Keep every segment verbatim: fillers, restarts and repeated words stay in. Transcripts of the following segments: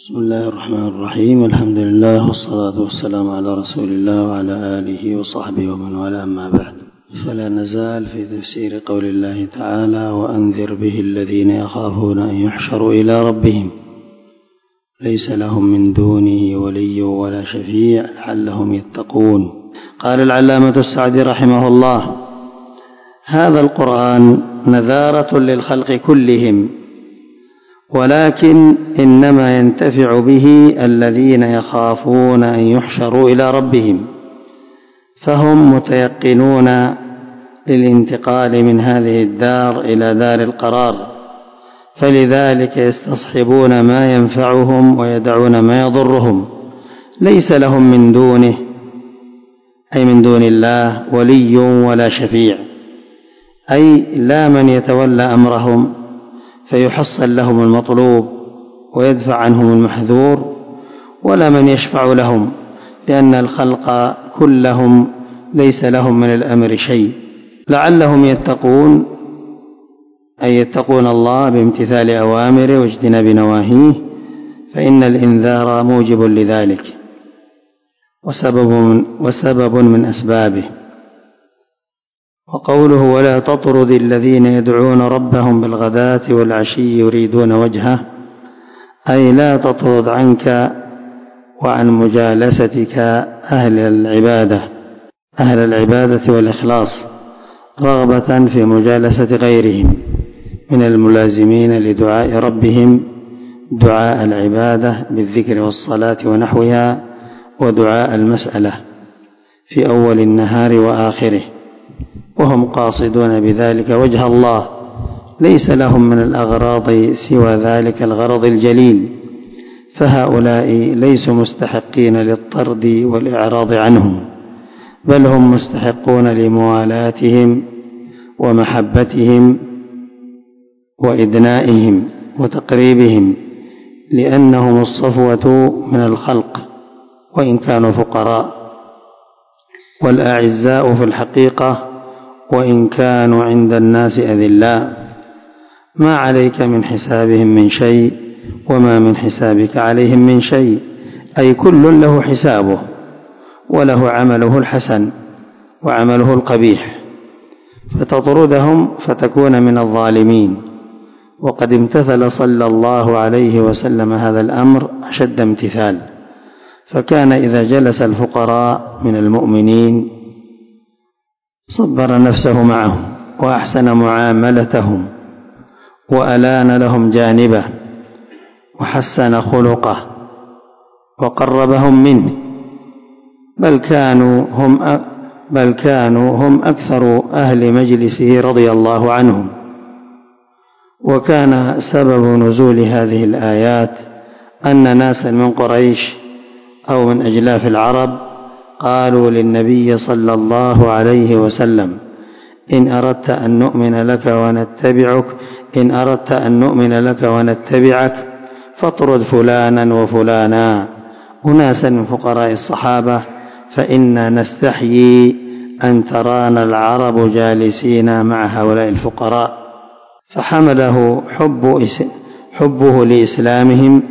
بسم الله الرحمن الرحيم. الحمد لله والصلاة والسلام على رسول الله وعلى آله وصحبه ومن والاه، أما بعد، فلا نزال في تفسير قول الله تعالى: وأنذر به الذين يخافون أن يحشروا إلى ربهم ليس لهم من دونه ولي ولا شفيع لعلهم يتقون. قال العلامة السعدي رحمه الله: هذا القرآن نذارة للخلق كلهم، ولكن إنما ينتفع به الذين يخافون أن يحشروا إلى ربهم، فهم متيقنون للانتقال من هذه الدار إلى دار القرار، فلذلك يستصحبون ما ينفعهم ويدعون ما يضرهم. ليس لهم من دونه، أي من دون الله، ولي ولا شفيع، أي لا من يتولى أمرهم فيحصل لهم المطلوب ويدفع عنهم المحذور، ولا من يشفع لهم، لأن الخلق كلهم ليس لهم من الأمر شيء. لعلهم يتقون، أي يتقون الله بامتثال أوامره واجتناب نواهيه، فإن الإنذار موجب لذلك وسبب من, وسبب من أسبابه. وقوله: ولا تطرد الذين يدعون ربهم بالغداة والعشي يريدون وجهه، أي لا تطرد عنك وعن مجالستك أهل العبادة أهل العبادة والإخلاص، رغبة في مجالسة غيرهم من الملازمين لدعاء ربهم، دعاء العبادة بالذكر والصلاة ونحوها، ودعاء المسألة في أول النهار وآخره، وهم قاصدون بذلك وجه الله، ليس لهم من الأغراض سوى ذلك الغرض الجليل، فهؤلاء ليسوا مستحقين للطرد والإعراض عنهم، بل هم مستحقون لموالاتهم ومحبتهم وإدنائهم وتقريبهم، لأنهم الصفوة من الخلق وإن كانوا فقراء، والأعزاء في الحقيقة وإن كانوا عند الناس أذلاء. ما عليك من حسابهم من شيء، وما من حسابك عليهم من شيء، أي كل له حسابه، وله عمله الحسن وعمله القبيح، فتطردهم فتكون من الظالمين. وقد امتثل صلى الله عليه وسلم هذا الأمر أشد امتثال، فكان إذا جلس الفقراء من المؤمنين صبر نفسه معهم وأحسن معاملتهم وألان لهم جانبه وحسن خلقه وقربهم منه، بل كانوا هم بل كانوا هم أكثر أهل مجلسه رضي الله عنهم. وكان سبب نزول هذه الآيات أن ناسا من قريش أو من أجلاف العرب قالوا للنبي صلى الله عليه وسلم: إن أردت أن نؤمن لك ونتبعك إن أردت أن نؤمن لك ونتبعك فاطرد فلانا وفلانا، أناسا من فقراء الصحابة، فإنا نستحيي أن ترانا العرب جالسين مع هؤلاء الفقراء. فحمله حب حبه لإسلامهم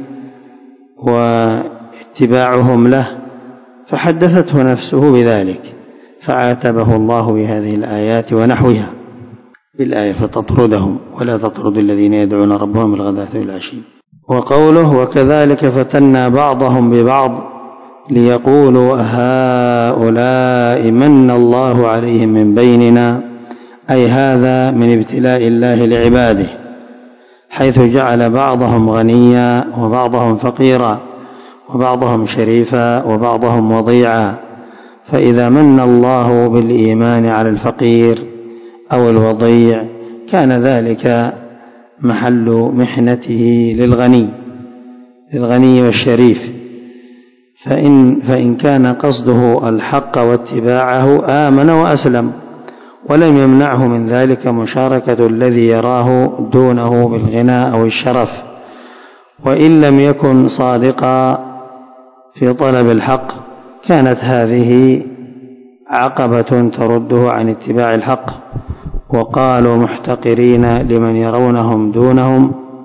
واتباعهم له، فحدثته نفسه بذلك، فعاتبه الله بهذه الآيات ونحوها بالآية: فتطردهم ولا تطرد الذين يدعون ربهم بالغداة والعشي. وقوله: وكذلك فتنا بعضهم ببعض ليقولوا هؤلاء من الله عليهم من بيننا، أي هذا من ابتلاء الله لعباده، حيث جعل بعضهم غنيا وبعضهم فقيرا، وبعضهم شريفا وبعضهم وضيعا. فإذا من الله بالإيمان على الفقير أو الوضيع كان ذلك محل محنته للغني للغني والشريف، فإن, فإن كان قصده الحق واتباعه آمن وأسلم، ولم يمنعه من ذلك مشاركة الذي يراه دونه بالغنى أو الشرف. وإن لم يكن صادقا في طلب الحق كانت هذه عقبة ترده عن اتباع الحق. وقالوا محتقرين لمن يرونهم دونهم،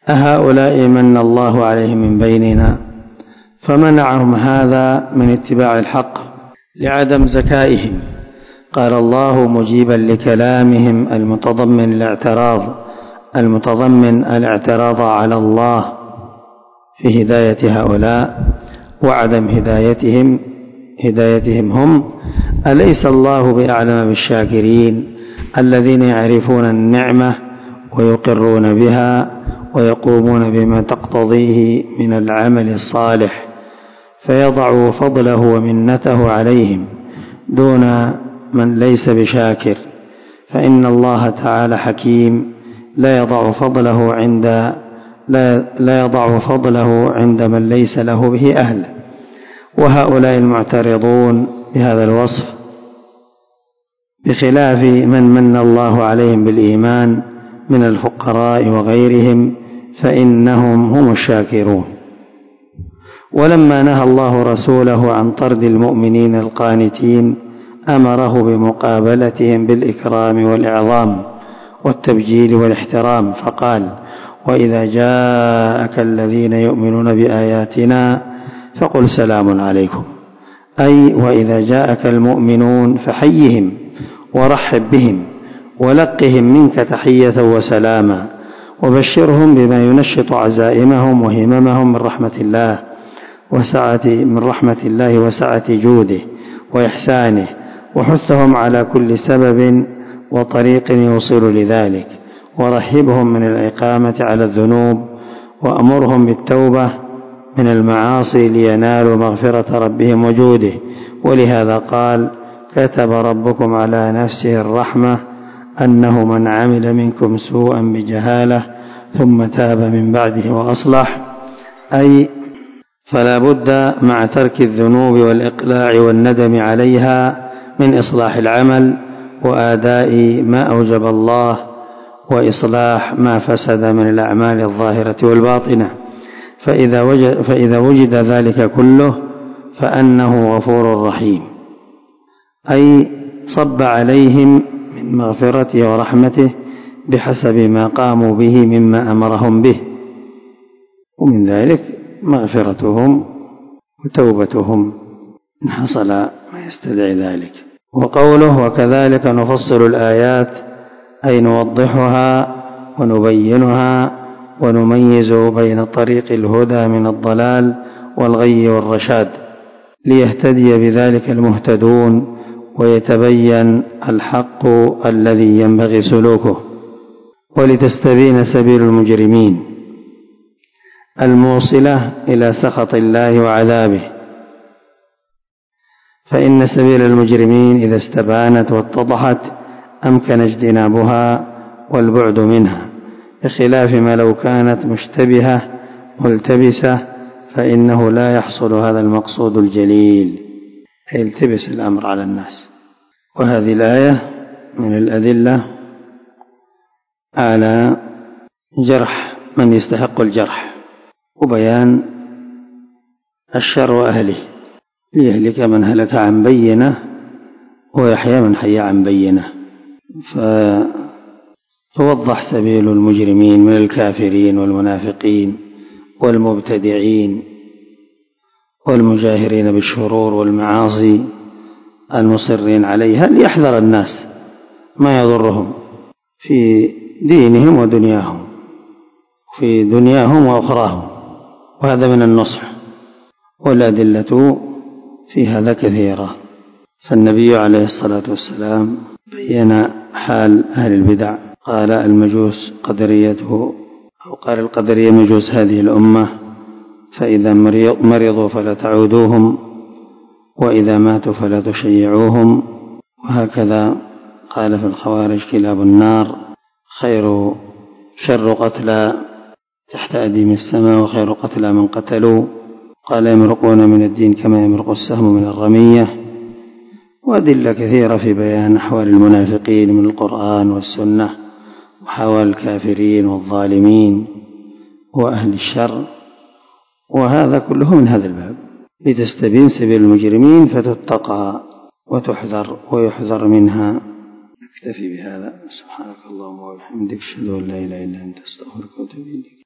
أهؤلاء من الله عليهم من بيننا؟ فمنعهم هذا من اتباع الحق لعدم ذكائهم. قال الله مجيبا لكلامهم المتضمن الاعتراض المتضمن الاعتراض على الله في هداية هؤلاء وعدم هدايتهم هدايتهم هم: أليس الله بأعلم بالشاكرين الذين يعرفون النعمة ويقرون بها ويقومون بما تقتضيه من العمل الصالح فيضع فضله ومنته عليهم دون من ليس بشاكر، فإن الله تعالى حكيم لا يضع فضله عند لا, لا يضع فضله عند من ليس له به أهل. وهؤلاء المعترضون بهذا الوصف بخلاف من من الله عليهم بالإيمان من الفقراء وغيرهم فإنهم هم الشاكرون. ولما نهى الله رسوله عن طرد المؤمنين القانتين أمره بمقابلتهم بالإكرام والإعظام والتبجيل والاحترام، فقال: وإذا جاءك الذين يؤمنون بآياتنا فقل سلام عليكم، أي وإذا جاءك المؤمنون فحيهم ورحب بهم ولقهم منك تحية وسلاما، وبشرهم بما ينشط عزائمهم وهممهم من رحمة الله وسعة من رحمة الله وسعة جوده وإحسانه، وحثهم على كل سبب وطريق يوصل لذلك، ورهبهم من الإقامة على الذنوب، وأمرهم بالتوبة من المعاصي لينالوا مغفرة ربهم وجوده. ولهذا قال: كتب ربكم على نفسه الرحمة أنه من عمل منكم سوءا بجهالة ثم تاب من بعده وأصلح، أي فلا بد مع ترك الذنوب والإقلاع والندم عليها من إصلاح العمل وآداء ما أوجب الله وإصلاح ما فسد من الأعمال الظاهرة والباطنة. فإذا وجد, فإذا وجد ذلك كله فأنه غفور رحيم، أي صب عليهم من مغفرته ورحمته بحسب ما قاموا به مما أمرهم به، ومن ذلك مغفرتهم وتوبتهم إن حصل ما يستدعي ذلك. وقوله: وكذلك نفصل الآيات، أي نوضحها ونبينها ونميز بين طريق الهدى من الضلال والغي والرشاد، ليهتدي بذلك المهتدون ويتبين الحق الذي ينبغي سلوكه، ولتستبين سبيل المجرمين الموصلة إلى سخط الله وعذابه. فإن سبيل المجرمين إذا استبانت واتضحت أمكن اجتنابها والبعد منها، بخلاف ما لو كانت مشتبهة ملتبسة فإنه لا يحصل هذا المقصود الجليل، يلتبس الأمر على الناس. وهذه الآية من الأدلة على جرح من يستحق الجرح وبيان الشر وأهله، ليهلك من هلك عن بينة ويحيى من حي عن بينة. فتوضح سبيل المجرمين من الكافرين والمنافقين والمبتدعين والمجاهرين بالشرور والمعاصي المصرين عليها، ليحذر الناس ما يضرهم في دينهم ودنياهم في دنياهم وأخراهم. وهذا من النصح، والأدلة في هذا كثيرة. فالنبي عليه الصلاة والسلام بين حال أهل البدع، قال: المجوس قدريته أو قال القدرية مجوس هذه الأمة، فإذا مرضوا فلا تعودوهم وإذا ماتوا فلا تشيعوهم. وهكذا قال في الخوارج: كلاب النار، خير شر قتلى تحت أديم السماء وخير قتلى من قتلوا. قال: يمرقون من الدين كما يمرق السهم من الرمية. وأدلة كثيرة في بيان أحوال المنافقين من القرآن والسنة، وحوال الكافرين والظالمين وأهل الشر. وهذا كله من هذا الباب، لتستبين سبيل المجرمين فتتقى وتحذر ويحذر منها. نكتفي بهذا. سبحانك اللهم وبحمدك، أشهد أن لا إله إلا أنت، أستغفرك وأتوب إليك.